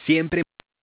Siempre.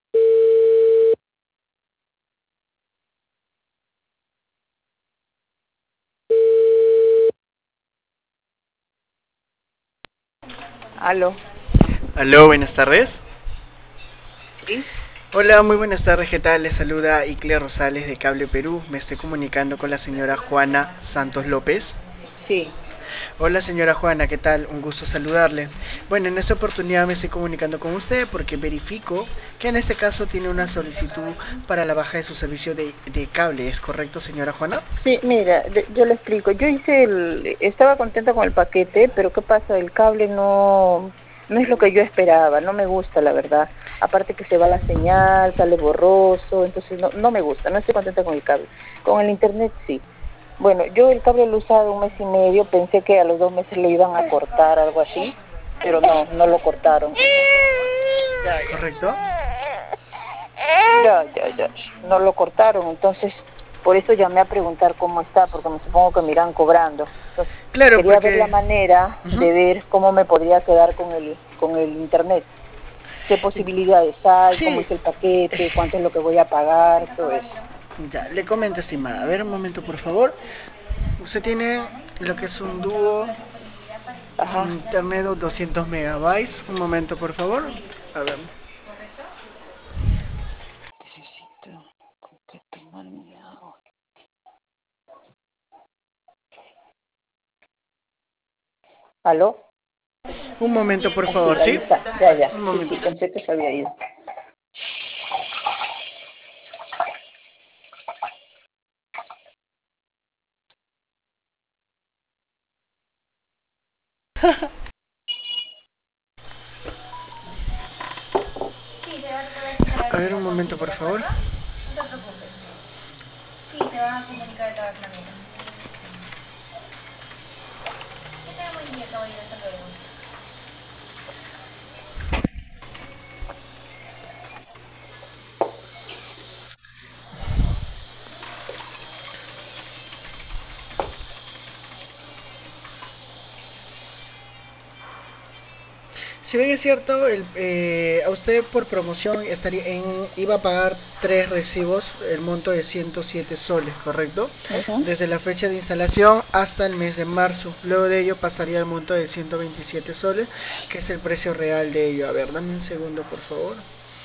Aló. Aló, buenas tardes. ¿Sí? Hola, muy buenas tardes, ¿qué tal? Les saluda Icle Rosales de Cable Perú. Me estoy comunicando con la señora Juana Santos López. Sí. Hola señora Juana, ¿qué tal? Un gusto saludarle. Bueno, en esta oportunidad me estoy comunicando con usted porque verifico que en este caso tiene una solicitud para la baja de su servicio de cable. ¿Es correcto, señora Juana? Sí, mira, yo le explico. Estaba contenta con el paquete, pero ¿qué pasa? El cable no es lo que yo esperaba, no me gusta, la verdad. Aparte que se va la señal, sale borroso, entonces no me gusta, no estoy contenta con el cable. Con el internet sí. Bueno, yo el cable lo he usado 1 mes y medio, pensé que a los 2 meses lo iban a cortar, algo así, pero no lo cortaron. ¿Correcto? Ya, no lo cortaron, entonces por eso llamé a preguntar cómo está, porque me supongo que me irán cobrando. Entonces Claro, quería ver la porque... manera Ujú. de ver cómo me podría quedar con el internet, qué posibilidades hay, cómo Sí, es el paquete, cuánto es lo que voy a pagar, todo eso. ya, le comento, estimada. A ver, un momento, por favor. Usted tiene lo que es un dúo Ajá. internet de 200 megabytes. Un momento, por favor. A ver. Necesito con qué tomar mi agua. ¿Aló? Un momento, por Sí, favor, ahí ¿sí? está, ya. Un Sí, momento. pensé que se había ido. A ver, un momento, por favor. Si bien es cierto, a usted por promoción iba a pagar 3 recibos, el monto de 107 soles, ¿correcto? Ujú. Desde la fecha de instalación hasta el mes de marzo. Luego de ello pasaría el monto de 127 soles, que es el precio real de ello. A ver, dame un segundo, por favor.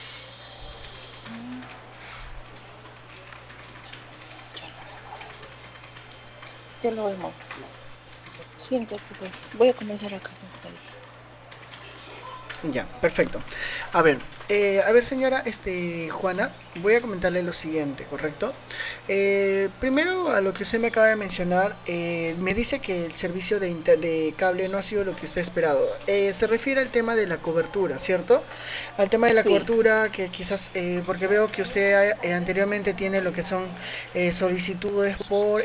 Ya lo vemos. Siéntate, pues. Voy a comenzar acá, sentadita. Ya, perfecto. A ver señora, Juana, voy a comentarle lo siguiente, ¿correcto? Primero, a lo que usted me acaba de mencionar, me dice que el servicio de cable no ha sido lo que usted ha esperado. Se refiere al tema de la cobertura, ¿cierto? Al tema de la Sí. cobertura, que quizás, porque veo que usted anteriormente tiene lo que son solicitudes por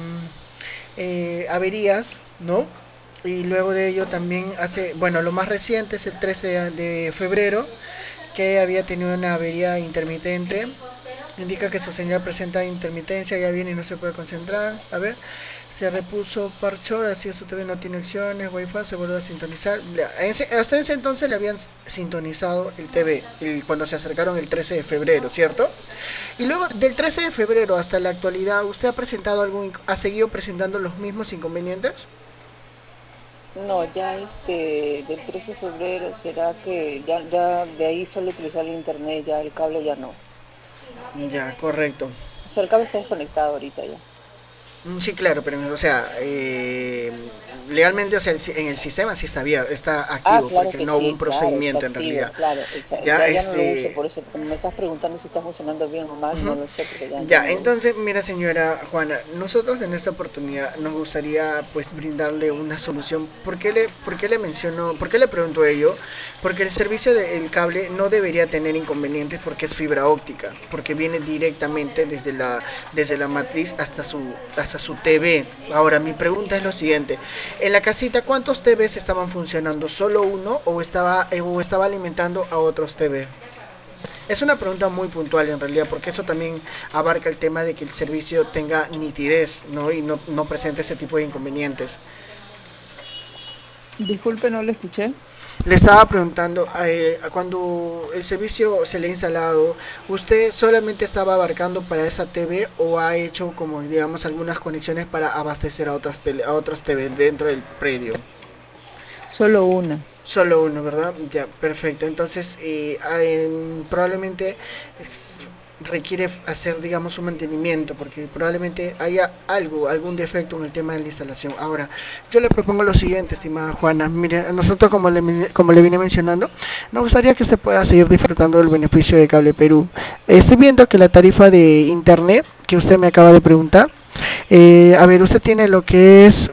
averías, ¿no? Y luego de ello también bueno, lo más reciente es el 13 de febrero, que había tenido una avería intermitente. Indica que su señal presenta intermitencia, ya viene y no se puede concentrar. A ver, se repuso parcho, así su TV no tiene opciones, wifi, se vuelve a sintonizar. Hasta ese entonces le habían sintonizado el TV cuando se acercaron el 13 de febrero, ¿cierto? Y luego del 13 de febrero hasta la actualidad, ¿usted ha seguido presentando los mismos inconvenientes? No, ya del 13 de febrero, ¿será que ya de ahí solo utilizar el internet, ya el cable ya no? Ya, correcto. O sea, el cable está desconectado ahorita ya. Sí, claro, pero o sea, legalmente, o sea, en el sistema sí está Ah, activo, claro porque que no hubo un sí, claro, está procedimiento en activo, realidad. claro. Ya, Ya no lo uso por eso, como me estás preguntando si está funcionando bien o mal, no ujú. lo sé porque ya Ya, no lo uso. entonces, mira señora Juana, nosotros en esta oportunidad nos gustaría pues brindarle una solución. ¿Por qué le menciono, por qué le pregunto ello? Porque el servicio del cable no debería tener inconvenientes porque es fibra óptica, porque viene directamente desde la matriz hasta su TV. Ahora, mi pregunta es lo siguiente, en la casita, ¿cuántos TVs estaban funcionando? ¿Solo uno o estaba alimentando a otros TV? Es una pregunta muy puntual en realidad, porque eso también abarca el tema de que el servicio tenga nitidez, ¿no? Y no presente ese tipo de inconvenientes. Disculpe, no lo escuché. Le estaba preguntando, cuando el servicio se le ha instalado, ¿usted solamente estaba abarcando para esa TV o ha hecho como digamos algunas conexiones para abastecer a a otras TV dentro del predio? Solo una. Solo uno, ¿verdad? Ya, perfecto. Entonces, probablemente requiere hacer, digamos, un mantenimiento, porque probablemente haya algún defecto en el tema de la instalación. Ahora, yo le propongo lo siguiente, estimada Juana. Mire, nosotros, como le vine mencionando, nos gustaría que usted pueda seguir disfrutando del beneficio de Cable Perú. Estoy viendo que la tarifa de internet que usted me acaba de preguntar, a ver, usted tiene lo que es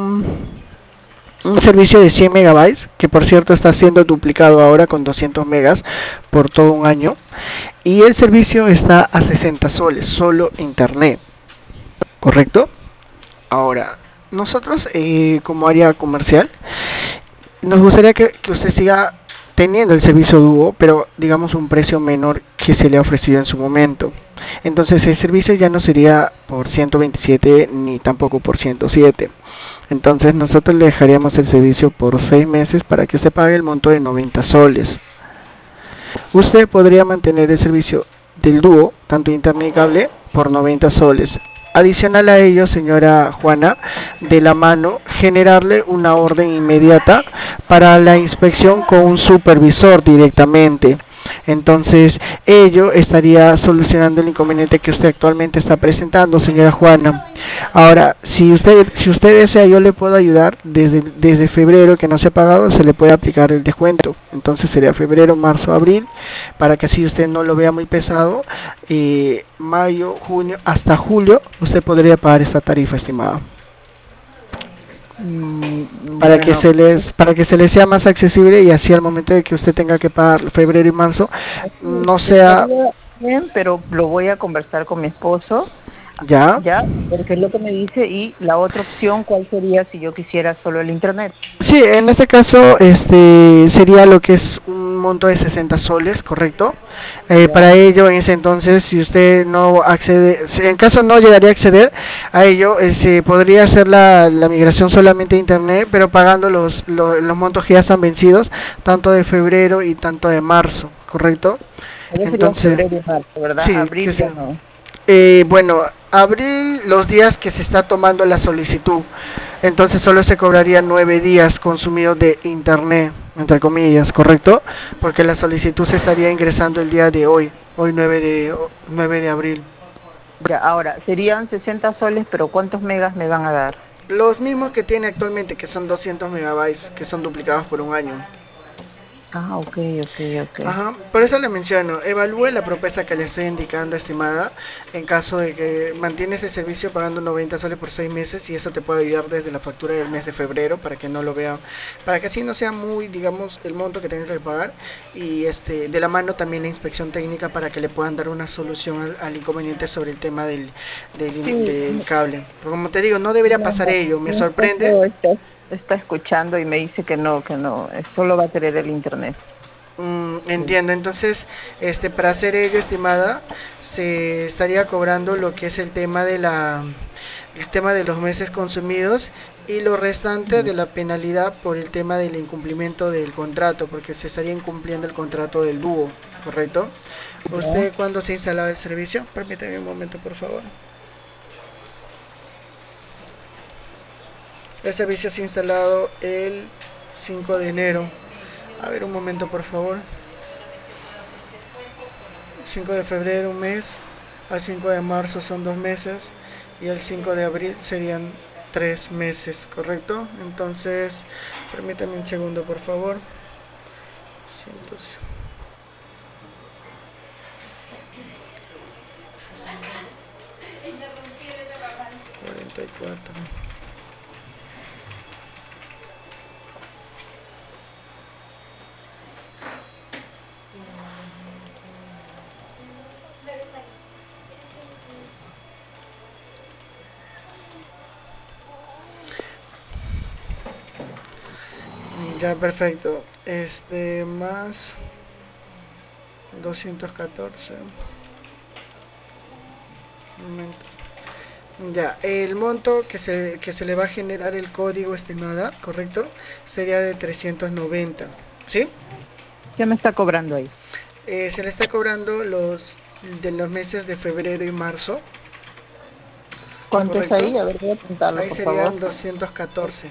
un servicio de 100 megabytes, que por cierto está siendo duplicado ahora con 200 megas por todo un año. Y el servicio está a 60 soles, solo internet, ¿correcto? Ahora, nosotros como área comercial, nos gustaría que usted siga teniendo el servicio dúo, pero digamos un precio menor que se le ha ofrecido en su momento. Entonces el servicio ya no sería por 127 ni tampoco por 107. Entonces nosotros le dejaríamos el servicio por 6 meses para que usted pague el monto de 90 soles. Usted podría mantener el servicio del dúo, tanto internet y cable, por 90 soles. Adicional a ello, señora Juana, de la mano, generarle una orden inmediata para la inspección con un supervisor directamente. Entonces, ello estaría solucionando el inconveniente que usted actualmente está presentando, señora Juana. Ahora, si usted desea, yo le puedo ayudar desde febrero que no se ha pagado, se le puede aplicar el descuento. Entonces sería febrero, marzo, abril, para que así usted no lo vea muy pesado. Mayo, junio, hasta julio, usted podría pagar esta tarifa, estimada. Bueno, Para que se les sea más accesible y así al momento de que usted tenga que pagar febrero y marzo, sí, no sea estaría bien, pero lo voy a conversar con mi esposo, ya. ya, porque es lo que me dice. Y la otra opción, ¿cuál sería si yo quisiera solo el internet? Sí, en este caso sería lo que es un monto de 60 soles, ¿correcto? Para Ya, ello, en ese entonces, si usted no accede, si en caso no llegaría a acceder a ello, se podría hacer la migración solamente a internet, pero pagando los montos que ya están vencidos, tanto de febrero y tanto de marzo, ¿correcto? allá sería Entonces, febrero y marzo, ¿verdad? sí, que Abril ya sea. no. Bueno, abril los días que se está tomando la solicitud. Entonces solo se cobraría 9 días consumidos de internet, entre comillas, ¿correcto? Porque la solicitud se estaría ingresando el día de hoy, hoy 9 de abril. Ya, ahora, serían 60 soles, pero ¿cuántos megas me van a dar? Los mismos que tiene actualmente, que son 200 megabytes, que son duplicados por un año. Ah, ok, ok, ok. Ajá, por eso le menciono, evalúe la propuesta que le estoy indicando, estimada, en caso de que mantienes el servicio pagando 90 soles por 6 meses y eso te puede ayudar desde la factura del mes de febrero para que no lo vean, para que así no sea muy, digamos, el monto que tengas que pagar y de la mano también la inspección técnica para que le puedan dar una solución al inconveniente sobre el tema Sí, del cable. Pero como te digo, no debería no, pasar no, ello, me mi sorprende. esposo está escuchando y me dice que no, solo va a querer el internet. Sí. Entiendo, entonces, para hacer ello, estimada, se estaría cobrando lo que es el tema de los meses consumidos y lo restante de la penalidad por el tema del incumplimiento del contrato, porque se estaría incumpliendo el contrato del dúo, ¿correcto? Ya. ¿Usted cuándo se ha instalado el servicio? Permítame un momento, por favor. El servicio se ha instalado el 5 de enero. A ver, un momento, por favor. 5 de febrero un mes, al 5 de marzo son 2 meses y el 5 de abril serían 3 meses, ¿correcto? Entonces, permítame un segundo, por favor. 144. Ya, perfecto. Más 214. Un momento. Ya, el monto que se le va a generar el código estimada, ¿correcto? Sería de 390. ¿Sí? ¿Qué me está cobrando ahí? Se le está cobrando los meses de febrero y marzo, ¿Cuánto es ¿correcto? ahí? A ver, voy a apuntarlo, Ahí por favor. serían 214.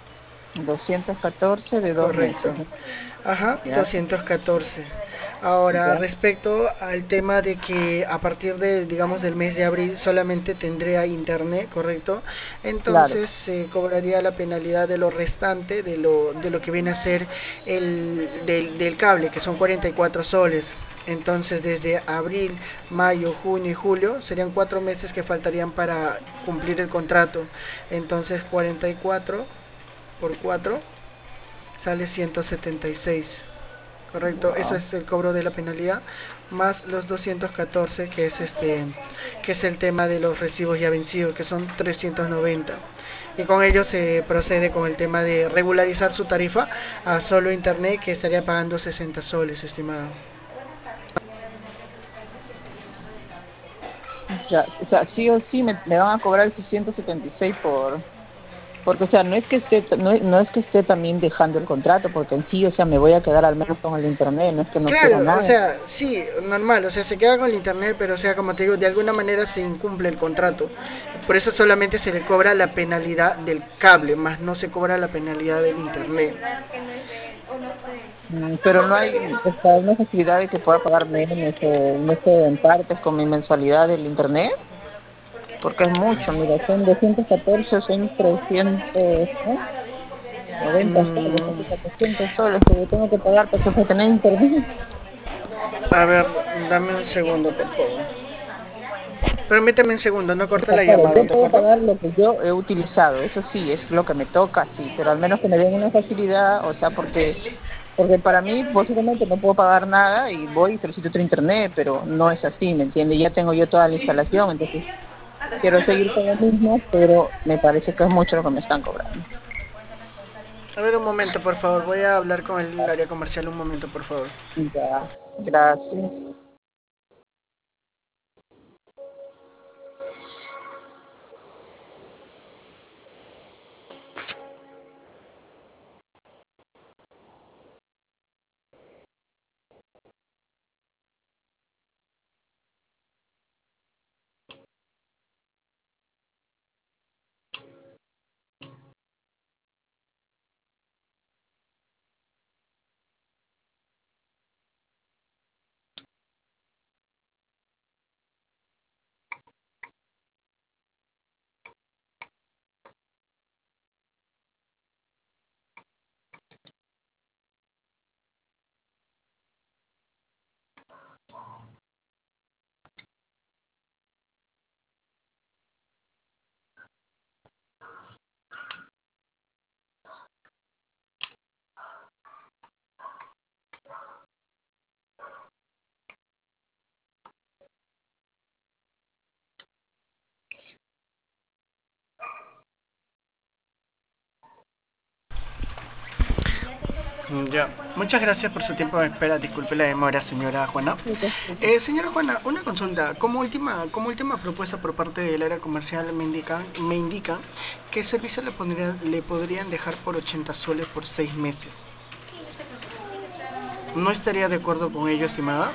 214 de 2 meses, Correcto. ¿no? Ajá, Ya, 214. Ahora, ya, respecto al tema de que a partir de, digamos, del mes de abril solamente tendría internet, ¿correcto? claro. Entonces se cobraría la penalidad de lo restante, de lo que viene a ser del cable, que son 44 soles. Entonces, desde abril, mayo, junio y julio serían 4 meses que faltarían para cumplir el contrato. Entonces, 44 por 4 sale 176. Correcto, eso Wow. es el cobro de la penalidad, más los 214 que es el tema de los recibos ya vencidos, que son 390. Y con ello se procede con el tema de regularizar su tarifa a solo internet, que estaría pagando 60 soles, estimado. Ya, o sea, sí o sí me van a cobrar esos 176 porque, o sea, no es que esté también dejando el contrato, porque en sí, o sea, me voy a quedar al menos con el internet, no es que no quiera Claro, o nada. sea, sí, normal, o sea, se queda con el internet, pero o sea, como te digo, de alguna manera se incumple el contrato. Por eso solamente se le cobra la penalidad del cable, más no se cobra la penalidad del internet. Pero no hay, o sea, una facilidad de que pueda pagar menos o no sé, en partes con mi mensualidad del internet, porque es mucho, mira, son 214, son 300, ¿no? 90 soles, casi Mm, 400 soles que yo tengo que pagar para tener internet. a ver, dame un segundo, por favor. Permíteme un segundo, no O corta sea, la claro, llamada, yo ¿de puedo acuerdo? pagar lo que yo he utilizado, eso sí, es lo que me toca, sí, pero al menos que me den una facilidad, o sea, porque para mí posiblemente no puedo pagar nada y voy y solicito otro internet, pero no es así, ¿me entiendes? Ya tengo yo toda la instalación, entonces quiero seguir con lo mismo, pero me parece que es mucho lo que me están cobrando. A ver, un momento, por favor, voy a hablar con el área comercial, un momento, por favor. Ya, gracias. Ya, muchas gracias por su tiempo de espera. Disculpe la demora, señora Juana. Señora Juana, una consulta. Como última propuesta por parte del área comercial me indican que el servicio le podrían dejar por 80 soles por 6 meses. ¿No estaría de acuerdo con ello, estimada?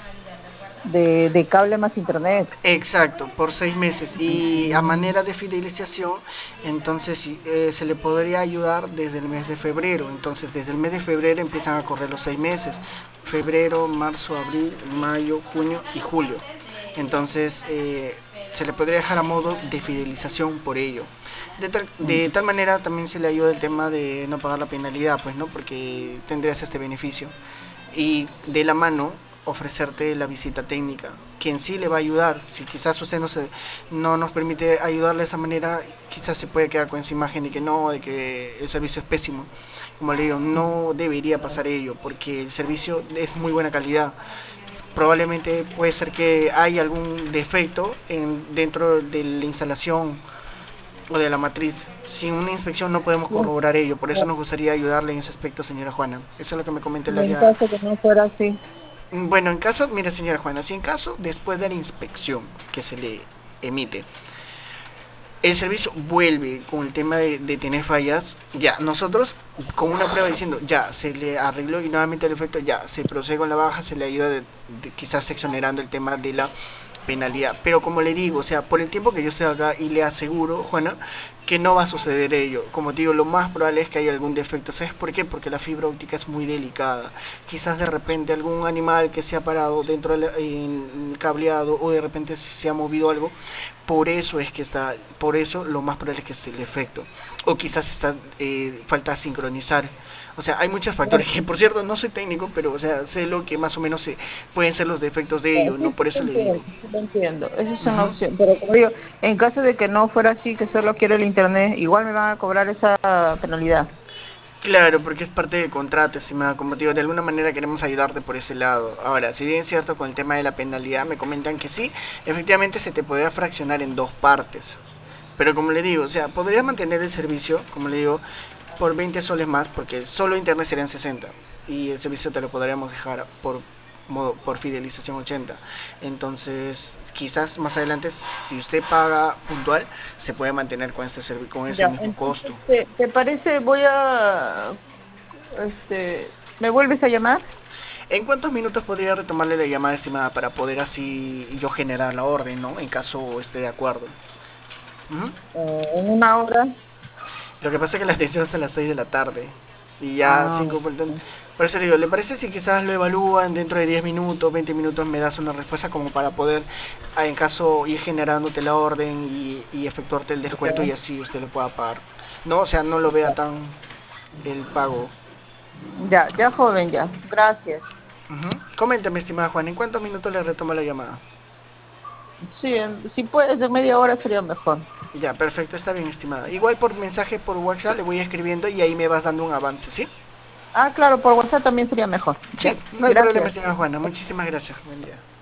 De cable más internet. Exacto, por 6 meses. Y a manera de fidelización, entonces se le podría ayudar desde el mes de febrero. Entonces, desde el mes de febrero empiezan a correr los 6 meses. Febrero, marzo, abril, mayo, junio y julio. Entonces, se le podría dejar a modo de fidelización por ello. De tal manera también se le ayuda el tema de no pagar la penalidad, pues, ¿no? Porque tendrías este beneficio. Y de la mano ofrecerte la visita técnica, que en sí le va a ayudar. Si quizás usted no nos permite ayudarle de esa manera, quizás se puede quedar con esa imagen de que no, de que el servicio es pésimo. Como le digo, no debería pasar ello, porque el servicio es muy buena calidad. Probablemente puede ser que hay algún defecto dentro de la instalación o de la matriz. Sin una inspección no podemos corroborar ello, por eso nos gustaría ayudarle en ese aspecto, señora Juana. Eso es lo que me comenta el Y en área. caso que no fuera así, Bueno, en caso, mire señora Juana, si en caso, después de la inspección que se le emite, el servicio vuelve con el tema de tener fallas, ya, nosotros con una prueba diciendo, ya, se le arregló y nuevamente el efecto, ya, se procede con la baja, se le ayuda quizás exonerando el tema de la penalidad. Pero como le digo, o sea, por el tiempo que yo estoy acá y le aseguro, Juana, que no va a suceder ello. Como te digo, lo más probable es que haya algún defecto. ¿Sabes por qué? Porque la fibra óptica es muy delicada. Quizás de repente algún animal que se ha parado dentro del cableado o de repente se ha movido algo. Por eso es que está, por eso lo más probable es que es el defecto. O quizás está, falta sincronizar. O sea, hay muchos factores que, por cierto, no soy técnico, pero, o sea, sé lo que más o menos pueden ser los defectos de ello, ¿no? Sí, Por sí, eso le digo. entiendo, sí lo entiendo. Esa es una Ujú. opción. Pero como digo, en caso de que no fuera así, que solo quiero el internet, igual me van a cobrar esa penalidad. Claro, porque es parte del contrato, estimada. Como te digo, de alguna manera queremos ayudarte por ese lado. Ahora, si bien es cierto con el tema de la penalidad, me comentan que sí, efectivamente se te podría fraccionar en dos partes. Pero como le digo, o sea, podrías mantener el servicio, como le digo, por 20 soles más, porque solo internet serían 60 y el servicio te lo podríamos dejar por fidelización 80. Entonces, quizás más adelante, si usted paga puntual, se puede mantener con con ese Ya, mismo costo. entonces, ¿te parece? ¿Me vuelves a llamar? ¿En cuántos minutos podría retomarle la llamada, estimada, para poder así yo generar la orden, ¿no? En caso esté de acuerdo. Ujú. En una hora. Lo que pasa es que la atención es a las 6 de la tarde. Y ya Ah, 5 por eso le digo, ¿le parece si quizás lo evalúan dentro de 10 minutos, 20 minutos me das una respuesta como para poder, en caso, ir generándote la orden y efectuarte el descuento y ya, así usted lo pueda pagar? No, o sea, no lo vea tan el pago. ya, ya, joven, ya. Gracias. Ujú. Coméntame, estimada Juan, ¿en cuántos minutos le retomo la llamada? Sí, si puedes, en media hora sería mejor. Ya, perfecto, está bien, estimada. Igual por mensaje por WhatsApp le voy escribiendo y ahí me vas dando un avance, ¿sí? Ah, claro, por WhatsApp también sería mejor. Sí, Ya, no hay problema, gracias. estimada Juana. Muchísimas gracias. Buen día.